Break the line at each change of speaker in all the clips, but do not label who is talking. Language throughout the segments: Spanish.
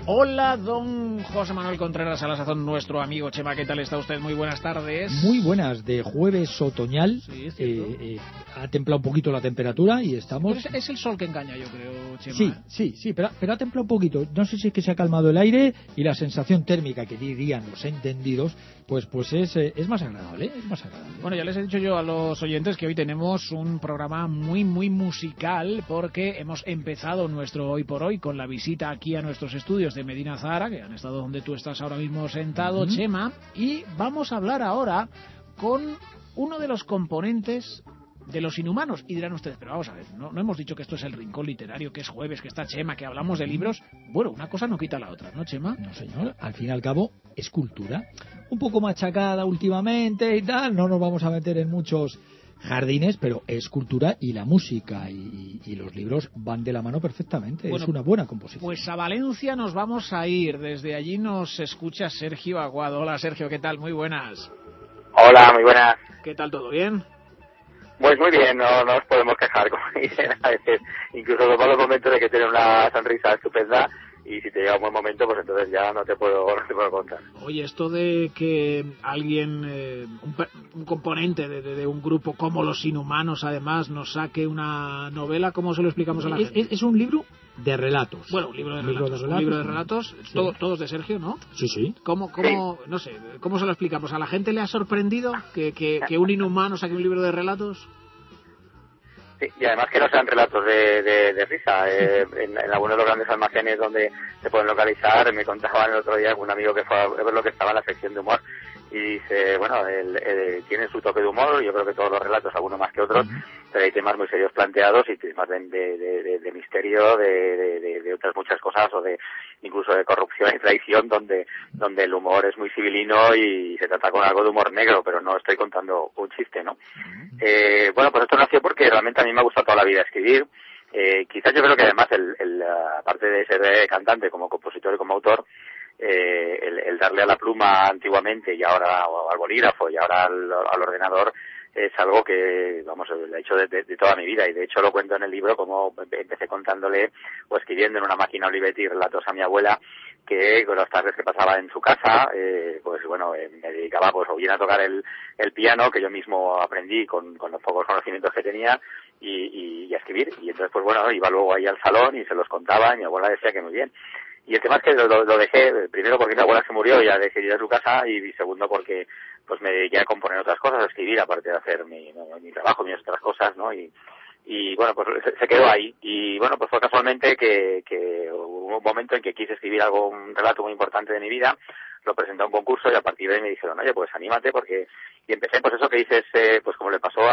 Hola, don José Manuel Contreras, a la sazón, nuestro amigo Chema. ¿Qué tal está usted? Muy buenas tardes.
Muy buenas, de jueves otoñal. Sí, ha templado un poquito la temperatura y estamos...
Pero es el sol que engaña, yo creo, Chema.
Sí, pero ha templado un poquito. No sé si es que se ha calmado el aire y la sensación térmica, que dirían los entendidos, pues es más agradable,
Bueno, ya les he dicho yo a los oyentes que hoy tenemos un programa muy musical, porque hemos empezado nuestro Hoy por Hoy con la visita aquí a nuestros estudios de Medina Zahara, que han estado donde tú estás ahora mismo sentado, Chema, y vamos a hablar ahora con uno de los componentes de Los Inhumanos. Y dirán ustedes, pero vamos a ver, no hemos dicho que esto es el rincón literario, que es jueves, que está Chema, que hablamos de libros. Bueno, una cosa no quita la otra, ¿no, Chema?
No, señor, al fin y al cabo es cultura, un poco machacada últimamente y tal, no nos vamos a meter en muchos jardines, pero es cultura, y la música y los libros van de la mano perfectamente. Bueno, es una buena composición.
Pues a Valencia nos vamos a ir. Desde allí nos escucha Sergio Aguado. Hola, Sergio, ¿qué tal? Muy buenas.
Hola, muy buenas.
¿Qué tal? ¿Todo bien?
Pues muy bien, no nos podemos quejar, como dicen a veces. Incluso los malos momentos de que tiene una sonrisa estupenda, y si te llega un buen momento, pues entonces ya no te puedo contar.
Oye, esto de que alguien, un componente de un grupo como Los Inhumanos, además, nos saque una novela, ¿cómo se lo explicamos a la gente?
Es un libro de relatos.
Bueno, un libro de relatos, sí. Todos de Sergio, ¿no?
Sí.
¿Cómo, no sé, cómo se lo explicamos? ¿A la gente le ha sorprendido que un inhumano saque un libro de relatos?
Sí, y además que no sean relatos de risa. En algunos de los grandes almacenes donde se pueden localizar, me contaban el otro día un amigo que fue a ver lo que estaba en la sección de humor, y dice, bueno, él tiene su toque de humor. Yo creo que todos los relatos, algunos más que otros, pero hay temas muy serios planteados, y temas de misterio, de otras muchas cosas, o incluso de corrupción y traición, donde el humor es muy civilino y se trata con algo de humor negro, pero no estoy contando un chiste, ¿no? Bueno, pues esto nació porque realmente a mí me ha gustado toda la vida escribir. Quizás yo creo que además aparte de ser cantante, como compositor y como autor, el darle a la pluma antiguamente, y ahora al bolígrafo, y ahora al ordenador, es algo que, vamos, lo he hecho de toda mi vida. Y de hecho lo cuento en el libro, como empecé contándole o escribiendo en una máquina Olivetti relatos a mi abuela, que con las tardes que pasaba en su casa, pues bueno, me dedicaba pues o bien a tocar el piano, que yo mismo aprendí con los pocos conocimientos que tenía, y a escribir. Y entonces, pues bueno, iba luego ahí al salón y se los contaba, y mi abuela decía que muy bien. Y el tema es que lo dejé, primero porque mi abuela se murió, ya dejé ir a su casa, y segundo porque pues me dediqué a componer otras cosas, a escribir, aparte de hacer mi trabajo, mis otras cosas, ¿no? Y bueno, pues se quedó ahí. Y bueno, pues fue casualmente que hubo un momento en que quise escribir un relato muy importante de mi vida, lo presenté a un concurso, y a partir de ahí me dijeron, oye, pues anímate, y empecé, pues eso que dices, pues como le pasó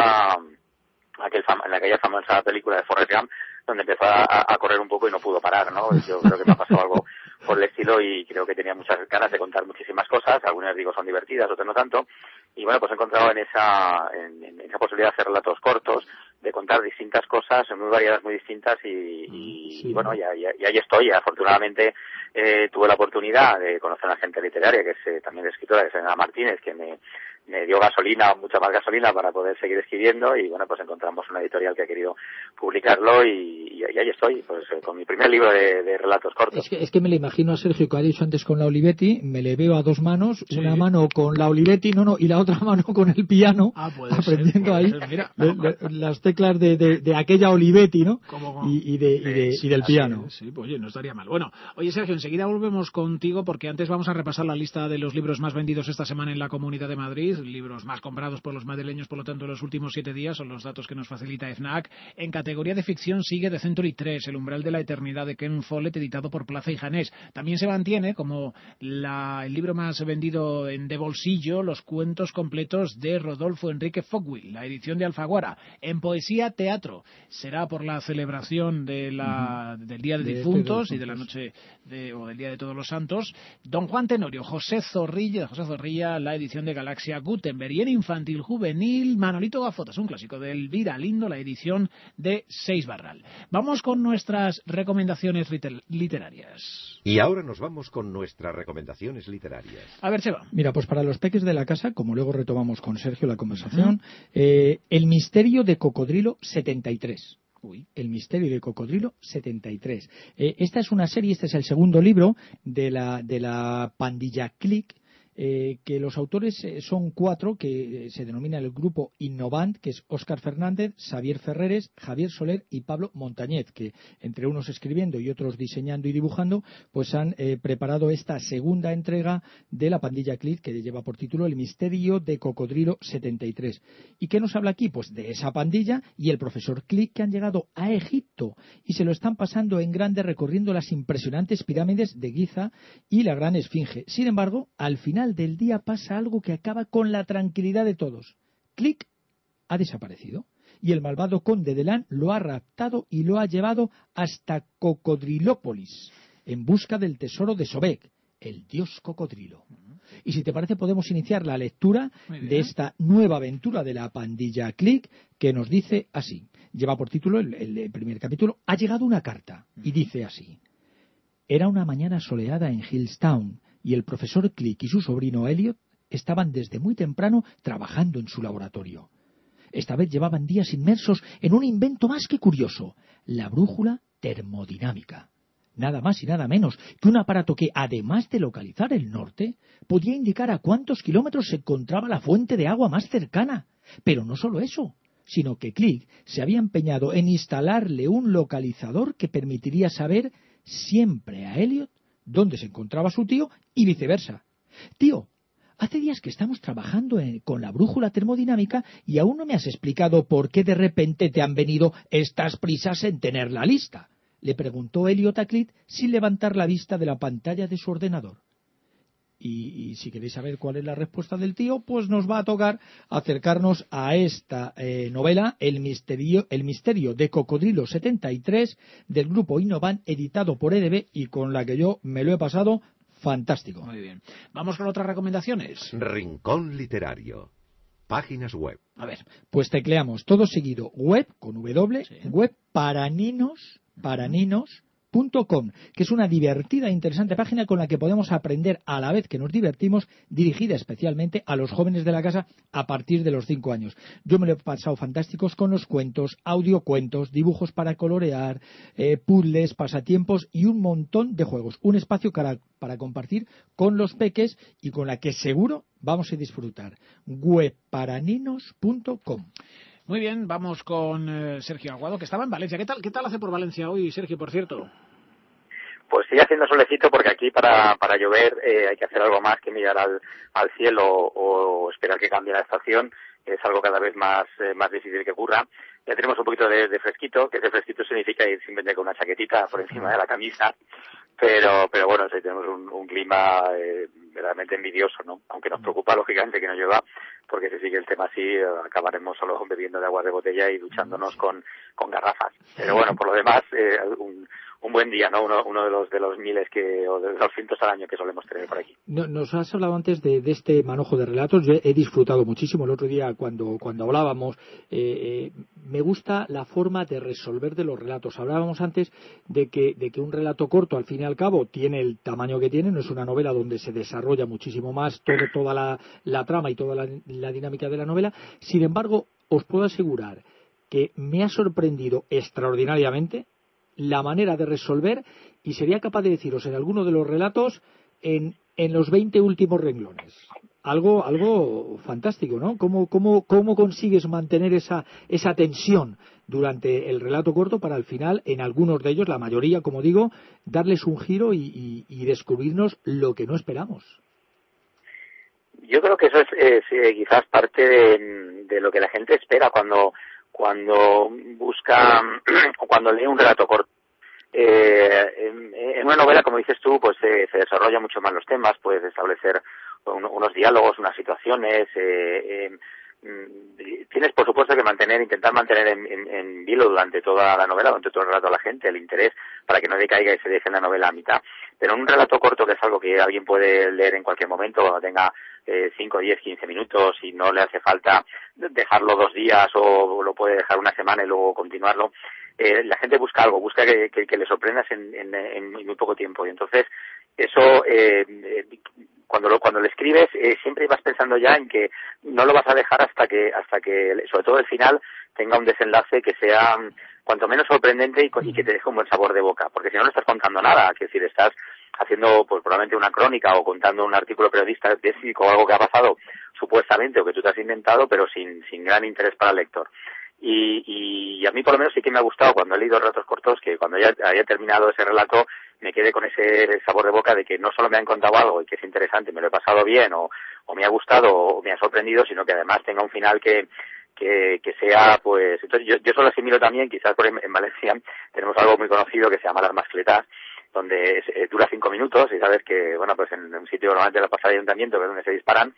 en aquella famosa película de Forrest Gump, donde empezó a correr un poco y no pudo parar, ¿no? Yo creo que me ha pasado algo por el estilo, y creo que tenía muchas ganas de contar muchísimas cosas. Algunas, digo, son divertidas, otras no tanto. Y bueno, pues he encontrado en esa posibilidad de hacer relatos cortos, de contar distintas cosas, muy variadas, muy distintas, y bueno, y ahí estoy. Afortunadamente tuve la oportunidad de conocer a una gente literaria, que es también escritora, que es Elena Martínez, que me dio gasolina, mucha más gasolina, para poder seguir escribiendo. Y bueno, pues encontramos una editorial que ha querido publicarlo, y ahí estoy, pues con mi primer libro de relatos cortos.
Es que me le imagino a Sergio, que ha dicho antes con la Olivetti, me le veo a dos manos, sí. Una mano con la Olivetti, y la otra mano con el piano, aprendiendo ahí las teclas de aquella Olivetti, ¿no? Y del piano.
Sí, pues oye, no estaría mal. Bueno, oye, Sergio, enseguida volvemos contigo, porque antes vamos a repasar la lista de los libros más vendidos esta semana en la Comunidad de Madrid, libros más comprados por los madrileños, por lo tanto, en los últimos 7 días, son los datos que nos facilita FNAC. En categoría de ficción sigue The Century 3, El umbral de la eternidad, de Ken Follett, editado por Plaza y Janés. También se mantiene como el libro más vendido de bolsillo, Los cuentos completos de Rodolfo Enrique Fogwill, la edición de Alfaguara. En poesía, teatro. Será por la celebración del Día de Difuntos y de la noche o del Día de Todos los Santos. Don Juan Tenorio, José Zorrilla, la edición de Galaxia Gutenberg. Y en infantil juvenil, Manolito Gafotas, un clásico de Elvira Lindo, la edición de Seis Barral. Vamos con nuestras recomendaciones literarias.
Y ahora nos vamos con nuestras recomendaciones literarias.
A ver, Cheva.
Mira, pues para los peques de la casa, como luego retomamos con Sergio la conversación, El misterio de Cocodrilo 73. El misterio de Cocodrilo 73. Esta es una serie, este es el segundo libro de la pandilla Click, que los autores son 4, que se denomina el grupo Innovant, que es Óscar Fernández, Xavier Ferreres, Javier Soler y Pablo Montañez, que entre unos escribiendo y otros diseñando y dibujando, pues han preparado esta segunda entrega de la pandilla Click, que lleva por título El misterio de Cocodrilo 73. ¿Y qué nos habla aquí? Pues de esa pandilla y el profesor Click, que han llegado a Egipto y se lo están pasando en grande recorriendo las impresionantes pirámides de Giza y la Gran Esfinge. Sin embargo, al final del día pasa algo que acaba con la tranquilidad de todos. Click ha desaparecido y el malvado conde de Lan lo ha raptado y lo ha llevado hasta Cocodrilópolis en busca del tesoro de Sobek, el dios cocodrilo. Y si te parece podemos iniciar la lectura de esta nueva aventura de la pandilla Click, que nos dice así. Lleva por título el primer capítulo, Ha llegado una carta, y dice así. Era una mañana soleada en Hillstown y el profesor Click y su sobrino Elliot estaban desde muy temprano trabajando en su laboratorio. Esta vez llevaban días inmersos en un invento más que curioso, la brújula termodinámica. Nada más y nada menos que un aparato que, además de localizar el norte, podía indicar a cuántos kilómetros se encontraba la fuente de agua más cercana. Pero no solo eso, sino que Click se había empeñado en instalarle un localizador que permitiría saber siempre a Elliot dónde se encontraba su tío y viceversa. Tío, hace días que estamos trabajando con la brújula termodinámica y aún no me has explicado por qué de repente te han venido estas prisas en tenerla lista, le preguntó Elliot a Click sin levantar la vista de la pantalla de su ordenador. Y si queréis saber cuál es la respuesta del tío, pues nos va a tocar acercarnos a esta novela, El misterio de Cocodrilo 73, del grupo Innovant, editado por EDB y con la que yo me lo he pasado fantástico.
Muy bien. Vamos con otras recomendaciones.
Rincón literario. Páginas web.
A ver, pues tecleamos todo seguido, web, con W, sí. Web para ninos.com, que es una divertida e interesante página con la que podemos aprender a la vez que nos divertimos, dirigida especialmente a los jóvenes de la casa a partir de los 5 años. Yo me lo he pasado fantásticos con los cuentos, audiocuentos, dibujos para colorear, puzzles, pasatiempos y un montón de juegos. Un espacio para compartir con los peques y con la que seguro vamos a disfrutar. webparaninos.com.
Muy bien, vamos con Sergio Aguado, que estaba en Valencia. ¿Qué tal hace por Valencia hoy, Sergio, por cierto?
Pues sigue haciendo solecito porque aquí para llover hay que hacer algo más que mirar al cielo o esperar que cambie la estación. Es algo cada vez más difícil que ocurra. Ya tenemos un poquito de fresquito, que ese fresquito significa ir simplemente con una chaquetita por encima de la camisa. Pero bueno, sí, tenemos un clima verdaderamente envidioso, ¿no? Aunque nos preocupa, lógicamente, que no llueva, porque si sigue el tema así, acabaremos solo bebiendo de agua de botella y duchándonos con garrafas. Pero bueno, por lo demás, un buen día, ¿no? Uno de los miles o de los cientos al año que solemos tener por aquí.
Nos has hablado antes de este manojo de relatos. Yo he disfrutado muchísimo el otro día cuando hablábamos. Me gusta la forma de resolver de los relatos. Hablábamos antes de que un relato corto, al fin y al cabo, tiene el tamaño que tiene. No es una novela donde se desarrolla muchísimo más toda la trama y toda la dinámica de la novela. Sin embargo, os puedo asegurar que me ha sorprendido extraordinariamente la manera de resolver, y sería capaz de deciros en alguno de los relatos en los 20 últimos renglones. Algo fantástico, ¿no? ¿Cómo consigues mantener esa tensión durante el relato corto para al final, en algunos de ellos, la mayoría, como digo, darles un giro y descubrirnos lo que no esperamos?
Yo creo que eso es quizás parte de lo que la gente espera cuando busca o cuando lee un relato corto. En una novela, como dices tú, pues se desarrolla mucho más los temas, puedes establecer unos diálogos, unas situaciones, tienes por supuesto que intentar mantener en vilo durante toda la novela, durante todo el relato a la gente, el interés para que no decaiga y se deje la novela a mitad. Pero en un relato corto, que es algo que alguien puede leer en cualquier momento, cuando tenga 5, 10, 15 minutos y no le hace falta dejarlo 2 días o lo puede dejar una semana y luego continuarlo, la gente busca algo, busca que le sorprendas en muy poco tiempo. Y entonces eso cuando lo escribes siempre vas pensando ya en que no lo vas a dejar hasta que sobre todo el final tenga un desenlace que sea cuanto menos sorprendente y que te deje un buen sabor de boca, porque si no estás contando nada, es decir, estás haciendo pues probablemente una crónica o contando un artículo periodístico o algo que ha pasado supuestamente o que tú te has inventado, pero sin gran interés para el lector. Y a mí por lo menos sí que me ha gustado cuando he leído relatos cortos que cuando ya haya terminado ese relato me quede con ese sabor de boca de que no solo me han contado algo y que es interesante, me lo he pasado bien o me ha gustado o me ha sorprendido, sino que además tenga un final que sea, pues, entonces yo solo asimilo también, quizás en Valencia tenemos algo muy conocido que se llama las mascletas, donde dura 5 minutos y sabes que, bueno, pues en un sitio normalmente la plaza de ayuntamiento, que es donde se disparan,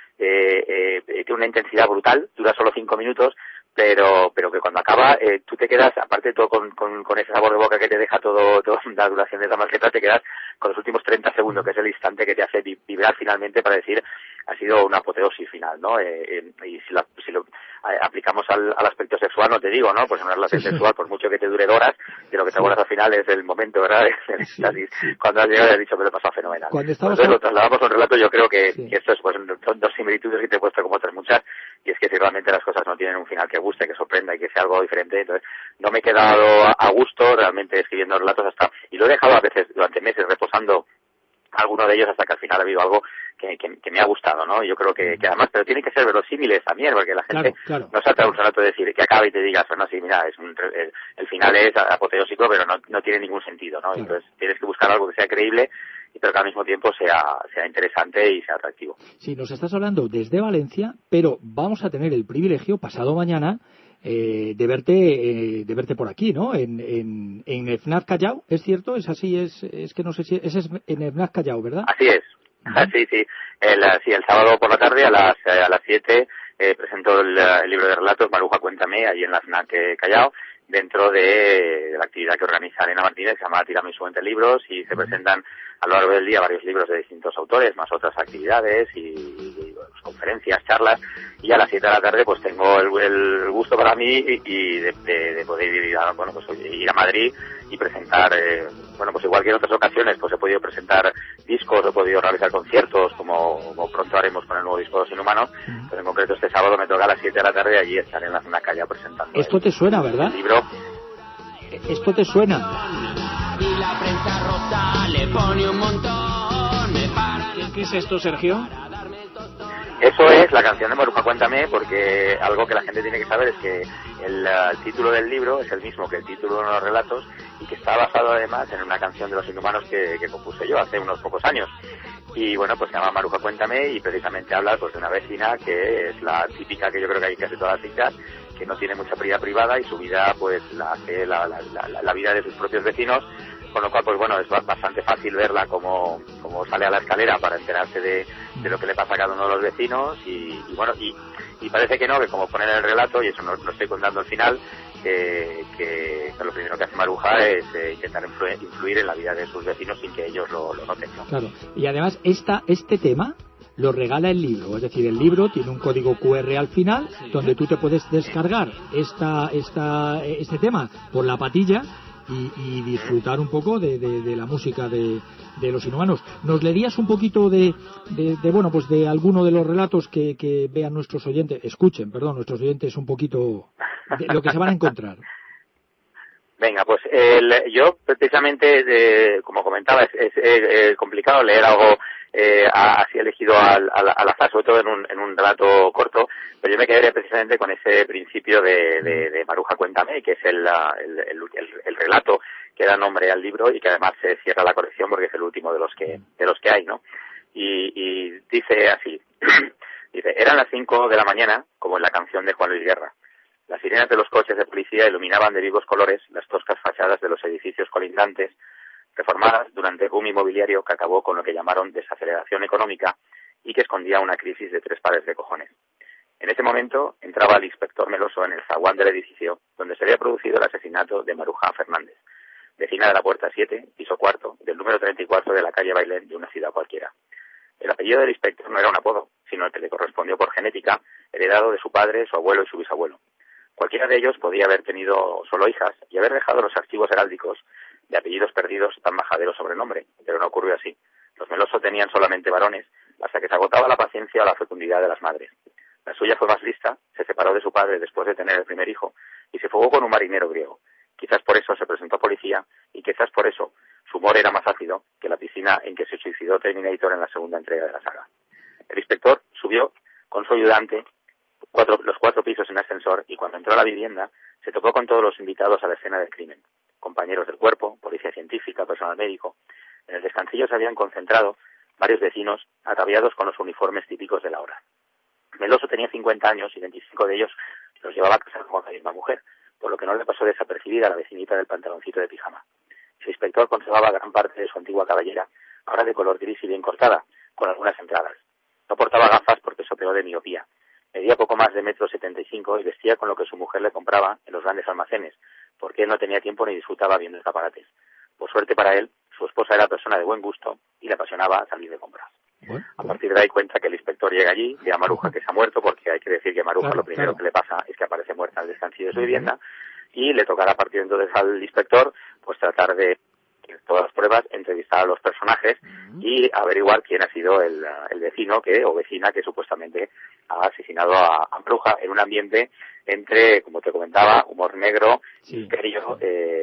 tiene una intensidad brutal, dura solo 5 minutos, pero que cuando acaba tú te quedas, aparte de todo con ese sabor de boca que te deja toda la duración de esa mascleta, te quedas con los últimos 30 segundos, que es el instante que te hace vibrar finalmente para decir ha sido una apoteosis final, ¿no? Y si lo aplicamos al aspecto sexual, no te digo, ¿no? Pues en una relación sexual, por mucho que te dure horas, de lo que te acuerdas al final es el momento, ¿verdad? Cuando has llegado y has dicho que te pasó fenomenal. Entonces lo trasladamos a un relato, yo creo que esto es, pues, son dos similitudes que te he puesto como otras muchas, y es que si realmente las cosas no tienen un final que guste, que sorprenda y que sea algo diferente, entonces no me he quedado a gusto realmente escribiendo relatos y lo he dejado a veces durante meses reposando alguno de ellos hasta que al final ha habido algo que me ha gustado, ¿no? Yo creo que además, pero tienen que ser verosímiles también, porque la gente no salta un relato de decir que acabe y te digas, no, sí, mira, el final es apoteósico, pero no tiene ningún sentido, ¿no? Entonces tienes que buscar algo que sea creíble, pero que al mismo tiempo sea interesante y sea atractivo.
Sí, nos estás hablando desde Valencia, pero vamos a tener el privilegio pasado mañana de verte por aquí, ¿no? En el FNAC Callao, ¿es cierto? ¿Es así? Es que no sé si es en el FNAC Callao, ¿verdad?
Así es. Sí. El sábado por la tarde a las 7 presento el libro de relatos Maruja Cuéntame ahí en la FNAC Callao, dentro de la actividad que organiza Elena Martínez, que se llama Tiramisú entre libros, y se presentan a lo largo del día varios libros de distintos autores, más otras actividades y conferencias, charlas, y a las 7 de la tarde pues tengo el gusto para mí y de poder ir a Madrid y presentar, pues igual que en otras ocasiones pues he podido presentar discos, he podido realizar conciertos, como pronto haremos con el nuevo disco de Los Inhumanos, pero en concreto este sábado me toca a las 7 de la tarde, allí estaré en la calle presentando.
Esto te suena, ¿verdad?
El libro.
Esto te suena.
Y la prensa rosa le pone un montón.
¿Qué es esto, Sergio?
Eso es la canción de Maruja Cuéntame, porque algo que la gente tiene que saber es que el título del libro es el mismo que el título de los relatos y que está basado además en una canción de Los Inhumanos que compuse yo hace unos pocos años. Y bueno, pues se llama Maruja Cuéntame y precisamente habla pues de una vecina que es la típica que yo creo que hay casi todas las fincas, que no tiene mucha vida privada y su vida pues la hace la vida de sus propios vecinos, con lo cual pues bueno, es bastante fácil verla como sale a la escalera para enterarse de lo que le pasa a cada uno de los vecinos y parece que no, que como ponen en el relato, y eso no estoy contando al final, que lo primero que hace Maruja es intentar influir en la vida de sus vecinos sin que ellos lo noten, ¿no?
Claro, y además este tema lo regala el libro, es decir, el libro tiene un código QR al final donde tú te puedes descargar este tema por la patilla y disfrutar un poco de la música de Los Inhumanos. ¿Nos leerías un poquito de alguno de los relatos que vean nuestros oyentes, nuestros oyentes un poquito de lo que se van a encontrar?
Venga, pues yo precisamente, como comentaba, es complicado leer algo así elegido al azar, sobre todo en un relato corto, pero yo me quedaría precisamente con ese principio de Maruja Cuéntame, que es el relato que da nombre al libro y que además se cierra la colección porque es el último de los que hay, ¿no? Y dice así, eran las 5 de la mañana, como en la canción de Juan Luis Guerra. Las sirenas de los coches de policía iluminaban de vivos colores las toscas fachadas de los edificios colindantes, reformadas durante el boom inmobiliario que acabó con lo que llamaron desaceleración económica y que escondía una crisis de 3 pares de cojones. En ese momento entraba el inspector Meloso en el zaguán del edificio donde se había producido el asesinato de Maruja Fernández, vecina de la puerta 7, piso cuarto, del número 34 de la calle Bailén de una ciudad cualquiera. El apellido del inspector no era un apodo, sino el que le correspondió por genética, heredado de su padre, su abuelo y su bisabuelo. Cualquiera de ellos podía haber tenido solo hijas y haber dejado los archivos heráldicos de apellidos perdidos tan majadero sobrenombre, pero no ocurrió así. Los Meloso tenían solamente varones, hasta que se agotaba la paciencia o la fecundidad de las madres. La suya fue más lista, se separó de su padre después de tener el primer hijo y se fugó con un marinero griego. Quizás por eso se presentó a policía y quizás por eso su humor era más ácido que la piscina en que se suicidó Terminator en la segunda entrega de la saga. El inspector subió con su ayudante los 4 pisos en ascensor y cuando entró a la vivienda se topó con todos los invitados a la escena del crimen. Compañeros del cuerpo, policía científica, personal médico. En el descansillo se habían concentrado varios vecinos ataviados con los uniformes típicos de la hora. Meloso tenía 50 años y 25 de ellos los llevaba a casar con la misma mujer, por lo que no le pasó desapercibida a la vecinita del pantaloncito de pijama. El inspector conservaba gran parte de su antigua cabellera, ahora de color gris y bien cortada, con algunas entradas. No portaba gafas porque sopeó de miopía. Medía poco más de 1,75 m y vestía con lo que su mujer le compraba en los grandes almacenes, porque él no tenía tiempo ni disfrutaba viendo escaparates. Por suerte para él, su esposa era persona de buen gusto y le apasionaba salir de compras. A partir de ahí cuenta que el inspector llega allí, ve a Maruja que se ha muerto, porque hay que decir que Maruja lo primero que le pasa es que aparece muerta en el descansillo de su vivienda, y le tocará a partir de entonces al inspector pues tratar de todas las pruebas, entrevistar a los personajes y averiguar quién ha sido el vecino o vecina que supuestamente ha asesinado a Maruja en un ambiente entre, como te comentaba, humor negro, misterio,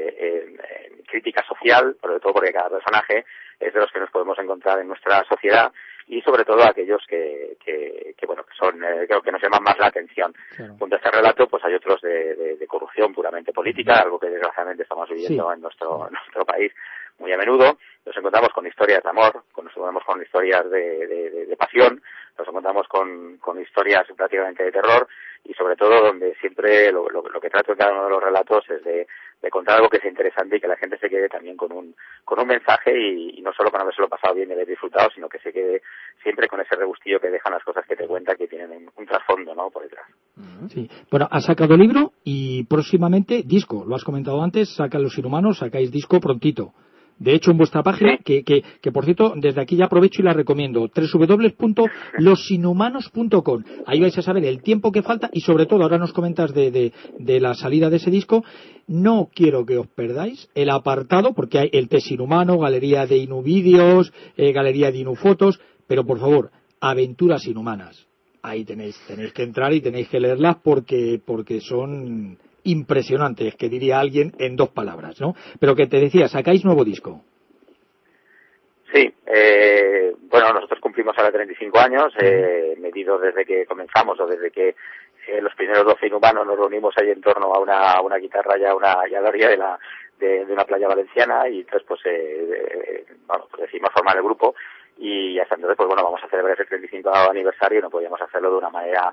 crítica social, sobre todo porque cada personaje es de los que nos podemos encontrar en nuestra sociedad y sobre todo aquellos que son creo que nos llaman más la atención. Claro. Junto a este relato pues hay otros de corrupción puramente política, algo que desgraciadamente estamos viviendo en nuestro país muy a menudo. Nos encontramos con historias de amor, nos encontramos con historias de pasión, nos encontramos con historias prácticamente de terror y sobre todo donde siempre lo que trato en cada uno de los relatos es de contar algo que sea interesante y que la gente se quede también con un mensaje y no solo con haberse lo pasado bien y haber disfrutado, sino que se quede siempre con ese regustillo que dejan las cosas que te cuentan, que tienen un trasfondo, ¿no?, por detrás.
Sí. Bueno, has sacado libro y próximamente disco. Lo has comentado antes, sacan Los Inhumanos, sacáis disco prontito. De hecho, en vuestra página, que por cierto, desde aquí ya aprovecho y la recomiendo, www.losinhumanos.com. Ahí vais a saber el tiempo que falta y sobre todo, ahora nos comentas de la salida de ese disco. No quiero que os perdáis el apartado, porque hay el Test Inhumano, galería de Inuvídeos, galería de Inufotos, pero por favor, Aventuras Inhumanas. Ahí tenéis que entrar y tenéis que leerlas porque son impresionantes, que diría alguien en 2 palabras, ¿no? Pero que te decía, sacáis nuevo disco.
Sí, bueno, nosotros cumplimos ahora 35 años, medido desde que comenzamos o desde que los primeros 12 inhumanos nos reunimos ahí en torno a una guitarra y a la orilla de una playa valenciana y entonces pues decidimos formar el grupo y hasta entonces pues bueno, vamos a celebrar ese 35 aniversario y no podíamos hacerlo de una manera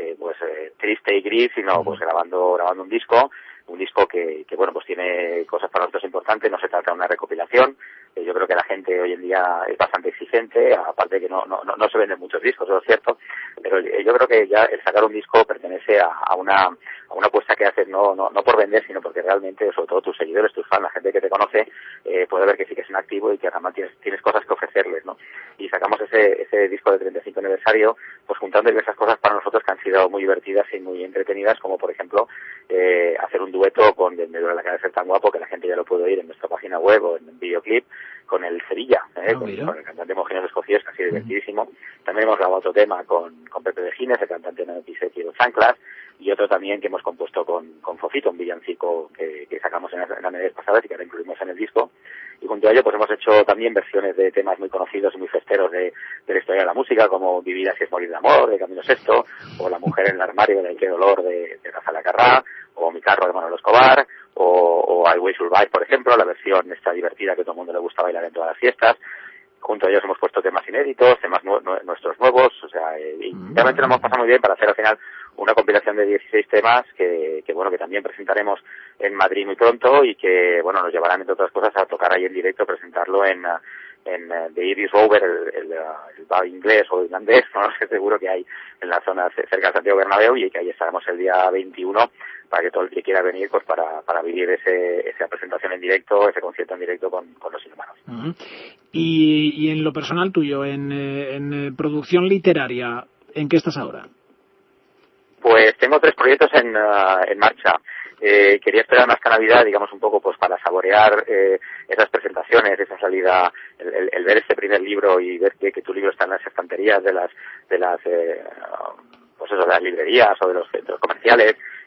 triste y gris, sino pues grabando un disco que bueno, pues tiene cosas para nosotros importantes. No se trata de una recopilación. Yo creo que la gente hoy en día es bastante exigente, aparte que no se venden muchos discos, eso es cierto, pero yo creo que ya el sacar un disco pertenece a una apuesta que haces no por vender, sino porque realmente, sobre todo tus seguidores, tus fans, la gente que te conoce, puede ver que sí que es en activo y que además tienes cosas que ofrecerles, ¿no? Y sacamos ese disco de 35 aniversario, pues juntando diversas cosas para nosotros que han sido muy divertidas y muy entretenidas, como por ejemplo hacer un dueto con Me duele la cara de ser tan guapo, que la gente ya lo puede oír en nuestra página web o en un videoclip, con el Sevilla, con el cantante homogéneo escocés, que ha sido divertidísimo. También hemos grabado otro tema con Pepe de Gines, el cantante de Pisetti y los Chanclas, y otro también que hemos compuesto con Fofito, un villancico que sacamos en las navidades pasadas y que ahora incluimos en el disco. Y junto a ello pues hemos hecho también versiones de temas muy conocidos y muy festeros de la historia de la música, como Vivir así es morir de amor, de Camilo Sesto, o La mujer en el armario, de Ay qué dolor, de Rafa Lacarrá, o Mi carro, de Manolo Escobar, o I Will Survive, por ejemplo, la versión esta divertida que todo el mundo le gusta bailar en todas las fiestas. Junto a ellos hemos puesto temas inéditos, temas nuestros nuevos, o sea, y realmente lo hemos pasado muy bien para hacer al final una compilación de 16 temas que también presentaremos en Madrid muy pronto y que, bueno, nos llevarán, entre otras cosas, a tocar ahí en directo, presentarlo en The Iris Rover, el bar inglés o irlandés, no sé, seguro que hay en la zona cerca de Santiago Bernabéu, y que ahí estaremos el día 21 para que todo el que quiera venir pues para vivir esa presentación en directo, ese concierto en directo con Los Inhumanos.
Y en lo personal tuyo, en producción literaria, ¿en qué estás ahora?
Pues tengo 3 proyectos en marcha. Quería esperar más que Navidad, digamos, un poco pues para saborear esas presentaciones, esa salida, el ver este primer libro y ver que tu libro está en las estanterías de las librerías o de los centros comerciales,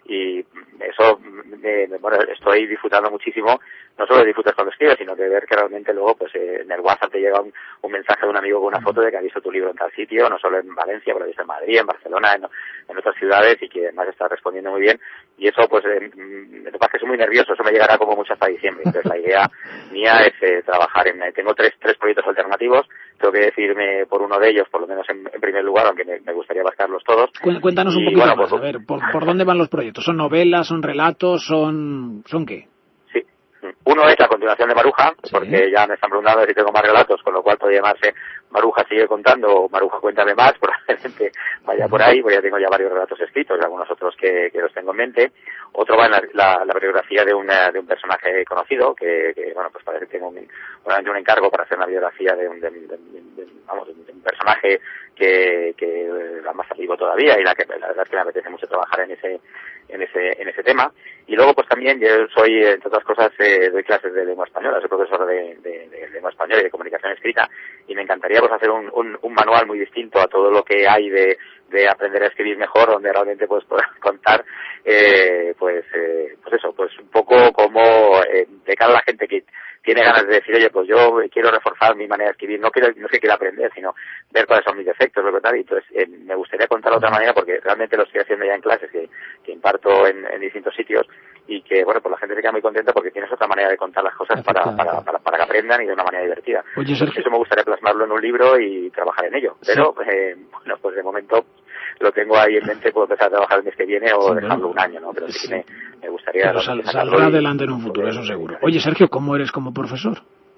y eso, bueno, estoy disfrutando muchísimo, no solo de disfrutar cuando escribes, sino de ver que realmente luego pues en el WhatsApp te llega un mensaje de un amigo con una foto de que ha visto tu libro en tal sitio, no solo en Valencia, pero lo ha visto en Madrid, en Barcelona, en otras ciudades, y que además está respondiendo muy bien, y eso pues me pasa que soy muy nervioso, eso me llegará como mucho hasta diciembre. Entonces la idea mía es trabajar tengo tres proyectos alternativos, tengo que decidirme por uno de ellos, por lo menos en primer lugar, aunque me gustaría abarcarlos todos.
Cuéntanos un poquito más, a ver, ¿por dónde van los proyectos? ¿Son novelas, son relatos, son qué?
Sí, uno es la continuación de Maruja, porque ya me están preguntando si tengo más relatos, con lo cual podría llamarse Maruja sigue contando o Maruja cuéntame más, probablemente vaya por ahí, porque ya tengo varios relatos escritos y algunos otros que los tengo en mente. Otro va en la biografía de un personaje conocido, que bueno, pues parece que tengo un encargo para hacer una biografía de un personaje que más vivo todavía, y la verdad es que me apetece mucho trabajar en ese tema. Y luego pues también yo soy, entre otras cosas, doy clases de lengua española, soy profesor de lengua española y de comunicación escrita, y me encantaría pues hacer un manual muy distinto a todo lo que hay de aprender a escribir mejor, donde realmente puedes poder contar pues eso, pues un poco como de cara a la gente que tiene ganas de decir, oye, pues yo quiero reforzar mi manera de escribir, no es que quiera aprender, sino ver cuáles son mis defectos, lo que tal, y entonces me gustaría contarlo de otra manera, porque realmente lo estoy haciendo ya en clases que imparto en distintos sitios, y que, bueno, pues la gente se queda muy contenta porque tienes otra manera de contar las cosas para que aprendan, y de una manera divertida.
Oye, Sergio,
eso me gustaría plasmarlo en un libro y trabajar en ello, pero bueno, pues de momento lo tengo ahí en mente, puedo empezar a trabajar el mes que viene o dejarlo un año, ¿no? Pero sí que me gustaría...
Pero saldrá adelante en un futuro, eso seguro. Oye, Sergio, ¿cómo eres como profesor?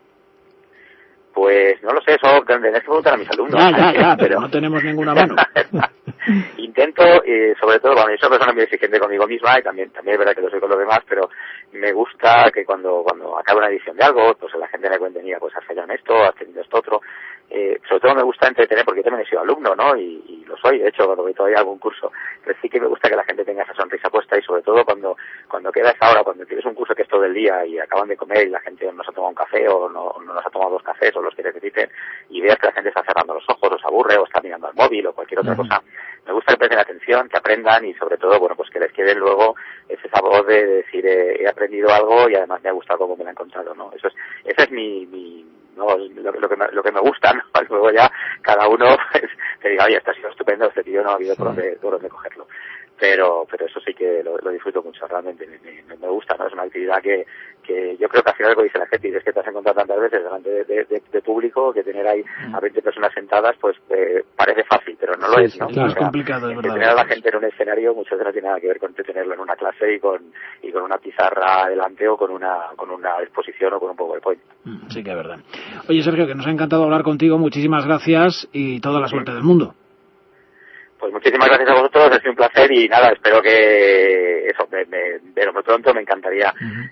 Pues no lo sé, eso tendré que preguntar a mis alumnos.
Ya, pero no tenemos ninguna mano.
Intento, sobre todo, bueno, yo soy una persona muy exigente conmigo misma, y también es verdad que lo soy con los demás, pero me gusta que cuando acabe una edición de algo, pues la gente me cuente, mira, pues has fallado en esto, has tenido esto otro. Sobre todo me gusta entretener, porque yo también he sido alumno, ¿no? Y lo soy, de hecho, cuando voy todavía a algún curso. Pero sí que me gusta que la gente tenga esa sonrisa puesta, y sobre todo cuando queda esa hora, cuando tienes un curso que es todo el día y acaban de comer y la gente no se ha tomado un café o no nos ha tomado 2 cafés o los que necesiten, y veas que la gente está cerrando los ojos, o se aburre, o está mirando al móvil o cualquier otra cosa. Me gusta que presten atención, que aprendan, y sobre todo, bueno, pues que les quede luego ese sabor de decir, he aprendido algo y además me ha gustado cómo me lo he encontrado, ¿no? Ese es no, lo que me gusta, ¿no? Luego ya cada uno pues, te diga, oye, esto ha sido estupendo, este tío no ha habido por dónde cogerlo. Pero eso sí que lo disfruto mucho, realmente me gusta, ¿no? Es una actividad que yo creo que al final, lo que dice la gente, y es que te has encontrado tantas veces delante de público, que tener ahí a 20 personas sentadas, pues parece fácil, pero no lo es, ¿no?
Claro, es complicado, es verdad.
Tener a la gente en un escenario muchas veces no tiene nada que ver con tenerlo en una clase y con una pizarra delante, o con una exposición, o con un PowerPoint.
Sí que es verdad. Oye, Sergio, que nos ha encantado hablar contigo, muchísimas gracias y toda la suerte del mundo.
Pues muchísimas gracias a vosotros, ha sido un placer, y nada, espero que eso, verlo muy pronto. Me encantaría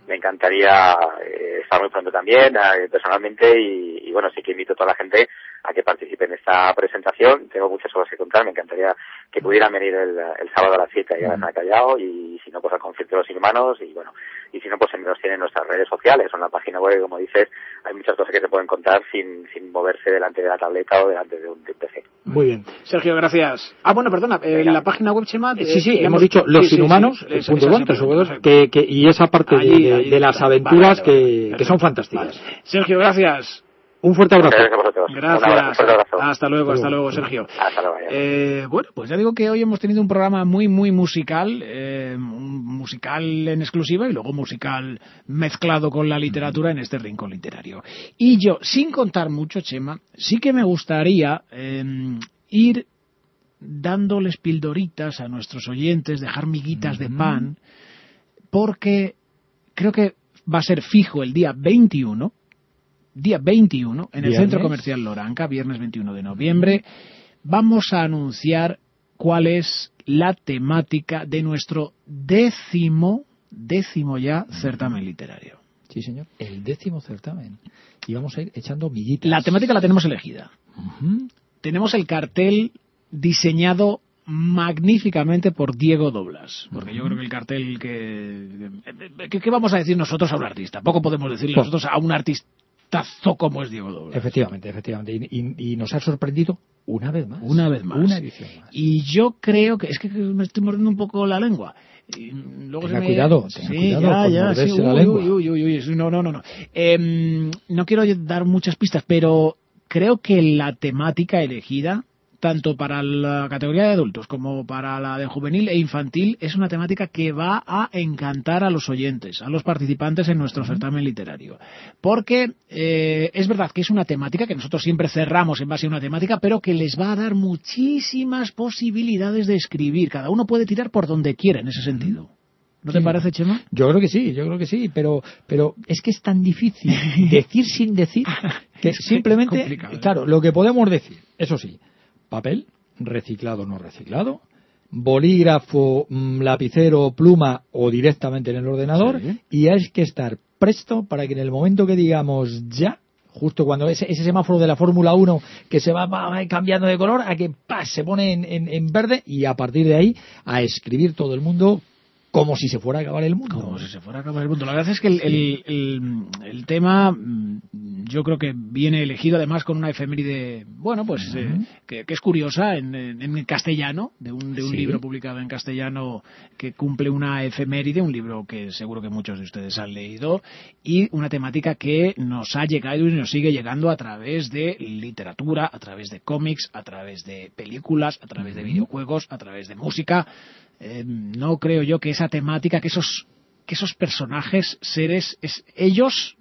estar muy pronto también, personalmente, y bueno, sí que invito a toda la gente a que participe en esta presentación. Tengo muchas cosas que contar, me encantaría que pudieran venir el sábado a las 7 y a la Callao, y si no, pues al concierto de los Inhumanos, y bueno, y si no, pues nos tienen en nuestras redes sociales o en la página web. Como dices, hay muchas cosas que se pueden contar sin moverse delante de la tableta o delante de un PC.
Muy bien.
Sergio, gracias. Bueno, perdona, la página web, Chema...
Sí, hemos dicho Los Inhumanos, y esa parte de las aventuras que son fantásticas.
Vale. Sergio, gracias.
Un fuerte abrazo.
Gracias. Hasta luego, Sergio.
Hasta luego.
Bueno, pues ya digo que hoy hemos tenido un programa muy, muy musical, musical en exclusiva y luego musical mezclado con la literatura en este rincón literario. Y yo, sin contar mucho, Chema, sí que me gustaría ir dándoles pildoritas a nuestros oyentes, dejar miguitas de pan, porque creo que va a ser fijo el día 21 en el Centro Comercial Loranca, viernes 21 de noviembre, vamos a anunciar cuál es la temática de nuestro décimo ya certamen literario.
Sí, señor, el 10º certamen. Y vamos a ir echando miguitas.
La temática la tenemos elegida. Tenemos el cartel diseñado magníficamente por Diego Doblas, porque yo creo que el cartel ¿qué vamos a decir nosotros a un artista? Poco podemos decirle nosotros a un artista artistazo como es Diego Douglas.
Efectivamente. Y nos ha sorprendido una vez más.
Una
edición más.
Y yo creo que... Es que me estoy mordiendo un poco la lengua. Y luego
tenga cuidado con morderse la lengua.
No quiero dar muchas pistas, pero creo que la temática elegida, tanto para la categoría de adultos como para la de juvenil e infantil, es una temática que va a encantar a los oyentes, a los participantes en nuestro certamen literario. Porque es verdad que es una temática que nosotros siempre cerramos en base a una temática, pero que les va a dar muchísimas posibilidades de escribir. Cada uno puede tirar por donde quiera en ese sentido. ¿No te parece, Chema?
Yo creo que sí, pero es que es tan difícil decir sin decir que simplemente, claro, lo que podemos decir, eso sí, papel, reciclado o no reciclado, bolígrafo, lapicero, pluma o directamente en el ordenador, y hay que estar presto para que en el momento que digamos ya, justo cuando ese semáforo de la Fórmula 1 que se va cambiando de color, a que se pone en verde, y a partir de ahí a escribir todo el mundo como si se fuera a acabar el mundo.
La verdad es que el tema, yo creo que viene elegido además con una efeméride, bueno, pues que es curiosa en castellano, de un libro publicado en castellano que cumple una efeméride, un libro que seguro que muchos de ustedes han leído, y una temática que nos ha llegado y nos sigue llegando a través de literatura, a través de cómics, a través de películas, a través de videojuegos, a través de música. No creo yo que esa temática, que esos personajes, seres, ellos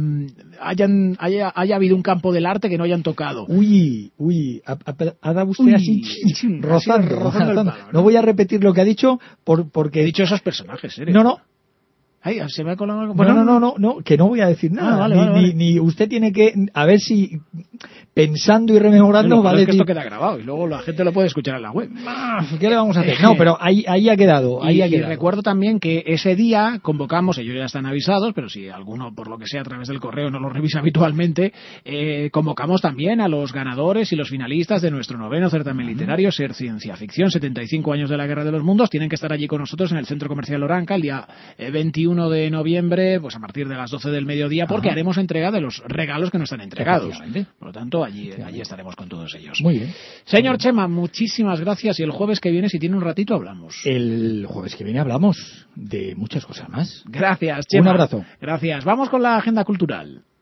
haya habido un campo del arte que no hayan tocado.
Ha dado usted así rozando. No voy a repetir lo que ha dicho porque
he dicho esos personajes, seres.
No.
Ay, se me ha colado algo.
No, que no voy a decir nada.
Vale.
Ni usted tiene que, a ver si pensando y rememorando,
vale. Es que esto queda grabado y luego la gente lo puede escuchar en la web.
¿Qué le vamos a hacer? No, pero ahí ha quedado. Y
recuerdo también que ese día convocamos, ellos ya están avisados, pero si alguno, por lo que sea, a través del correo no lo revisa habitualmente, convocamos también a los ganadores y los finalistas de nuestro 9º certamen literario, Ser Ciencia Ficción, 75 años de la Guerra de los Mundos. Tienen que estar allí con nosotros en el Centro Comercial Oranca el día 21 de noviembre, pues a partir de las 12 del mediodía, porque haremos entrega de los regalos que no están entregados. Por lo tanto, allí estaremos con todos ellos.
Muy bien.
Señor Chema, muchísimas gracias, y el jueves que viene, si tiene un ratito, hablamos.
El jueves que viene hablamos de muchas cosas más.
Gracias, Chema.
Un abrazo.
Gracias. Vamos con la agenda cultural.